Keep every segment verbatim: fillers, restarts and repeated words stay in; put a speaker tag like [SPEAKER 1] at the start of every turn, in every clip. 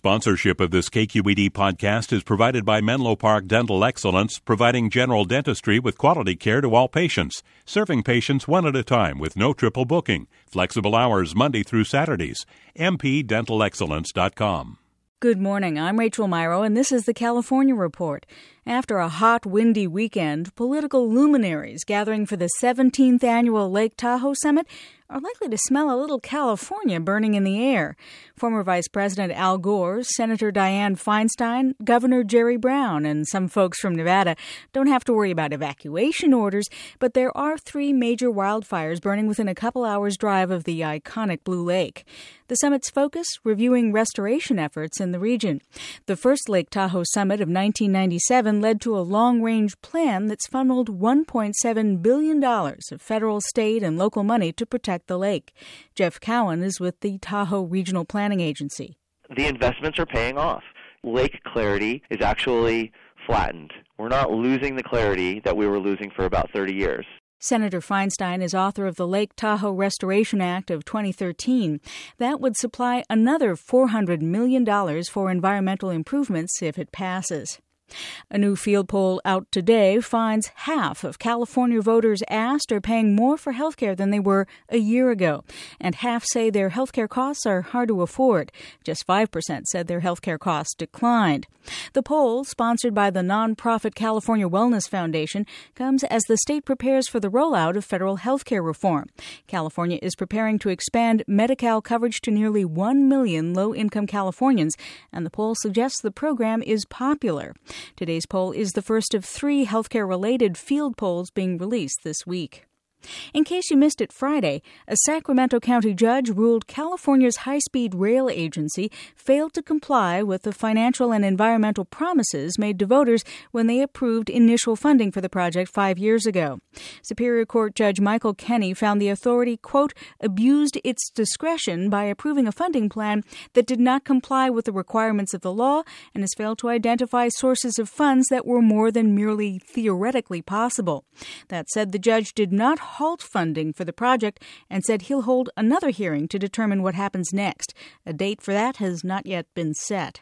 [SPEAKER 1] Sponsorship of this K Q E D podcast is provided by Menlo Park Dental Excellence, providing general dentistry with quality care to all patients, serving patients one at a time with no triple booking, flexible hours Monday through Saturdays. m p dental excellence dot com.
[SPEAKER 2] Good morning. I'm Rachel Myro, and this is the California Report. After a hot, windy weekend, political luminaries gathering for the seventeenth annual Lake Tahoe Summit are likely to smell a little California burning in the air. Former Vice President Al Gore, Senator Dianne Feinstein, Governor Jerry Brown, and some folks from Nevada don't have to worry about evacuation orders, but there are three major wildfires burning within a couple hours' drive of the iconic Blue Lake. The summit's focus, reviewing restoration efforts in the region. The first Lake Tahoe Summit of nineteen ninety-seven led to a long-range plan that's funneled one point seven billion dollars of federal, state, and local money to protect the lake. Jeff Cowan is with the Tahoe Regional Planning Agency.
[SPEAKER 3] The investments are paying off. Lake clarity is actually flattened. We're not losing the clarity that we were losing for about thirty years.
[SPEAKER 2] Senator Feinstein is author of the Lake Tahoe Restoration Act of twenty thirteen. That would supply another four hundred million dollars for environmental improvements if it passes. A new field poll out today finds half of California voters asked are paying more for health care than they were a year ago, and half say their health care costs are hard to afford. Just five percent said their health care costs declined. The poll, sponsored by the nonprofit California Wellness Foundation, comes as the state prepares for the rollout of federal health care reform. California is preparing to expand Medi-Cal coverage to nearly one million low-income Californians, and the poll suggests the program is popular. Today's poll is the first of three healthcare-related field polls being released this week. In case you missed it Friday, a Sacramento County judge ruled California's high-speed rail agency failed to comply with the financial and environmental promises made to voters when they approved initial funding for the project five years ago. Superior Court Judge Michael Kenney found the authority, quote, abused its discretion by approving a funding plan that did not comply with the requirements of the law and has failed to identify sources of funds that were more than merely theoretically possible. That said, the judge did not halt funding for the project and said he'll hold another hearing to determine what happens next. A date for that has not yet been set.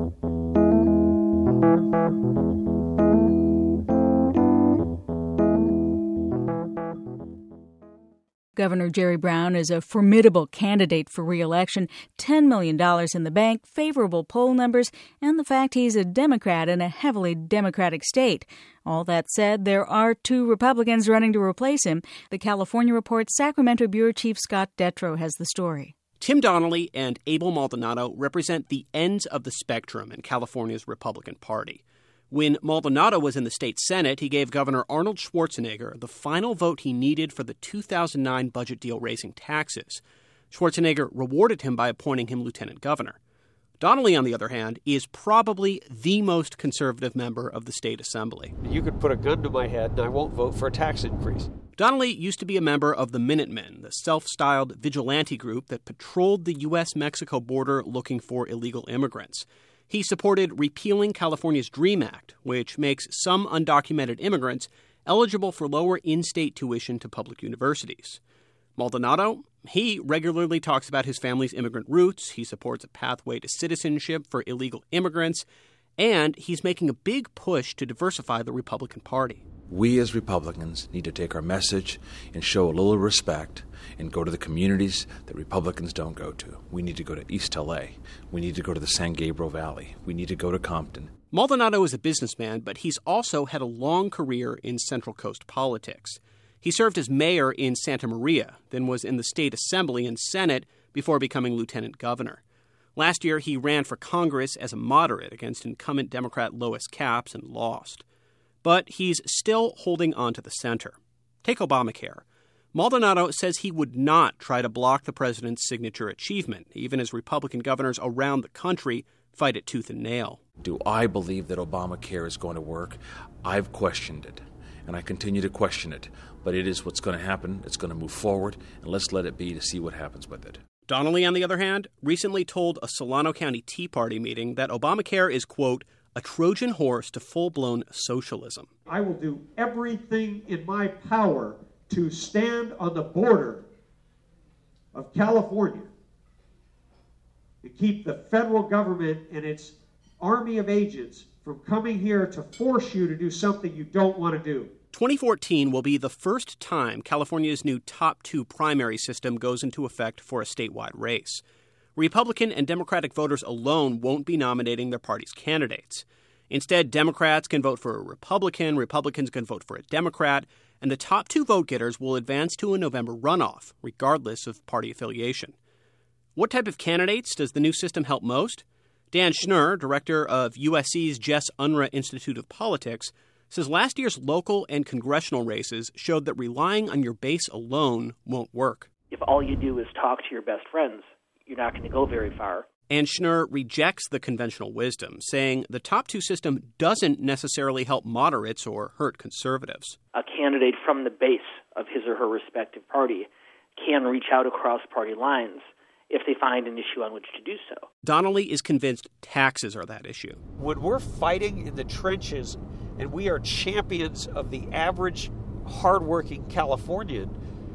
[SPEAKER 2] Governor Jerry Brown is a formidable candidate for re-election, ten million dollars in the bank, favorable poll numbers, and the fact he's a Democrat in a heavily Democratic state. All that said, there are two Republicans running to replace him. The California Report's Sacramento Bureau Chief Scott Detrow has the story.
[SPEAKER 4] Tim Donnelly and Abel Maldonado represent the ends of the spectrum in California's Republican Party. When Maldonado was in the state Senate, he gave Governor Arnold Schwarzenegger the final vote he needed for the two thousand nine budget deal raising taxes. Schwarzenegger rewarded him by appointing him lieutenant governor. Donnelly, on the other hand, is probably the most conservative member of the state assembly.
[SPEAKER 5] You could put a gun to my head and I won't vote for a tax increase.
[SPEAKER 4] Donnelly used to be a member of the Minutemen, the self-styled vigilante group that patrolled the U S Mexico border looking for illegal immigrants. He supported repealing California's DREAM Act, which makes some undocumented immigrants eligible for lower in-state tuition to public universities. Maldonado, he regularly talks about his family's immigrant roots. He supports a pathway to citizenship for illegal immigrants, and he's making a big push to diversify the Republican Party.
[SPEAKER 6] We as Republicans need to take our message and show a little respect and go to the communities that Republicans don't go to. We need to go to East L A. We need to go to the San Gabriel Valley. We need to go to Compton.
[SPEAKER 4] Maldonado is a businessman, but he's also had a long career in Central Coast politics. He served as mayor in Santa Maria, then was in the state assembly and Senate before becoming lieutenant governor. Last year, he ran for Congress as a moderate against incumbent Democrat Lois Capps and lost. But he's still holding on to the center. Take Obamacare. Maldonado says he would not try to block the president's signature achievement, even as Republican governors around the country fight it tooth and nail.
[SPEAKER 6] Do I believe that Obamacare is going to work? I've questioned it, and I continue to question it. But it is what's going to happen. It's going to move forward, and let's let it be to see what happens with it.
[SPEAKER 4] Donnelly, on the other hand, recently told a Solano County Tea Party meeting that Obamacare is, quote, a Trojan horse to full-blown socialism.
[SPEAKER 7] I will do everything in my power to stand on the border of California to keep the federal government and its army of agents from coming here to force you to do something you don't want to do.
[SPEAKER 4] twenty fourteen will be the first time California's new top two primary system goes into effect for a statewide race. Republican and Democratic voters alone won't be nominating their party's candidates. Instead, Democrats can vote for a Republican, Republicans can vote for a Democrat, and the top two vote-getters will advance to a November runoff, regardless of party affiliation. What type of candidates does the new system help most? Dan Schnur, director of U S C's Jess Unruh Institute of Politics, says last year's local and congressional races showed that relying on your base alone won't work.
[SPEAKER 8] If all you do is talk to your best friends, you're not going to go very far.
[SPEAKER 4] And Schnur rejects the conventional wisdom, saying the top two system doesn't necessarily help moderates or hurt conservatives.
[SPEAKER 8] A candidate from the base of his or her respective party can reach out across party lines if they find an issue on which to do so.
[SPEAKER 4] Donnelly is convinced taxes are that issue.
[SPEAKER 5] When we're fighting in the trenches and we are champions of the average, hardworking Californian,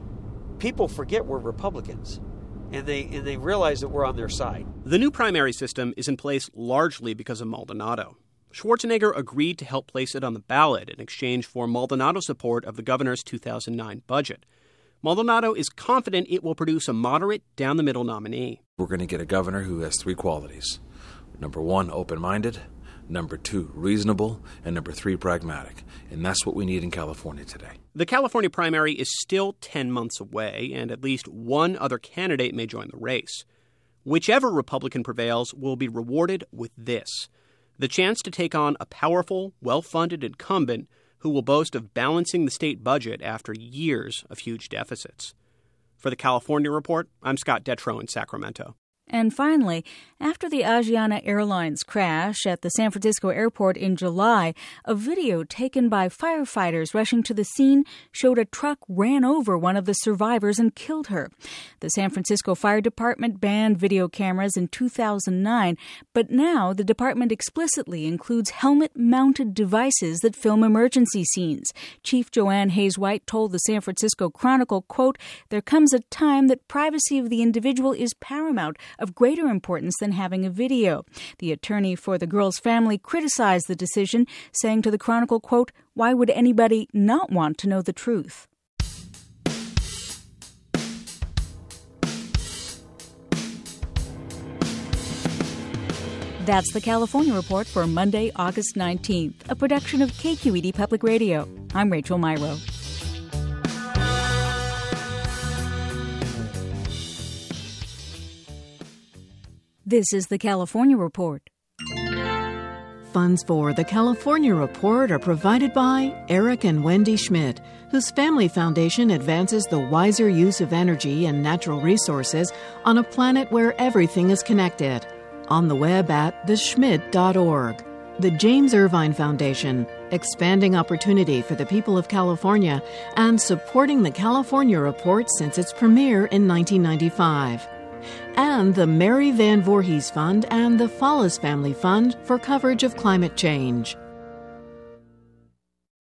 [SPEAKER 5] people forget we're Republicans. And they and they realize that we're on their side.
[SPEAKER 4] The new primary system is in place largely because of Maldonado. Schwarzenegger agreed to help place it on the ballot in exchange for Maldonado's support of the governor's two thousand nine budget. Maldonado is confident it will produce a moderate, down-the-middle nominee.
[SPEAKER 6] We're going to get a governor who has three qualities. Number one, open-minded. Number two, reasonable. And number three, pragmatic. And that's what we need in California today.
[SPEAKER 4] The California primary is still ten months away, and at least one other candidate may join the race. Whichever Republican prevails will be rewarded with this: the chance to take on a powerful, well-funded incumbent who will boast of balancing the state budget after years of huge deficits. For the California Report, I'm Scott Detrow in Sacramento.
[SPEAKER 2] And finally, after the Asiana Airlines crash at the San Francisco airport in July, a video taken by firefighters rushing to the scene showed a truck ran over one of the survivors and killed her. The San Francisco Fire Department banned video cameras in two thousand nine, but now the department explicitly includes helmet-mounted devices that film emergency scenes. Chief Joanne Hayes-White told the San Francisco Chronicle, quote, "There comes a time that privacy of the individual is paramount, of greater importance than having a video." The attorney for the girl's family criticized the decision, saying to the Chronicle, quote, "Why would anybody not want to know the truth?" That's the California Report for Monday, August nineteenth, a production of K Q E D Public Radio. I'm Rachel Myrow. This is the California Report.
[SPEAKER 9] Funds for the California Report are provided by Eric and Wendy Schmidt, whose family foundation advances the wiser use of energy and natural resources on a planet where everything is connected. On the web at the schmidt dot org. The James Irvine Foundation, expanding opportunity for the people of California and supporting the California Report since its premiere in nineteen ninety-five. And the Mary Van Voorhees Fund and the Follis Family Fund for coverage of climate change.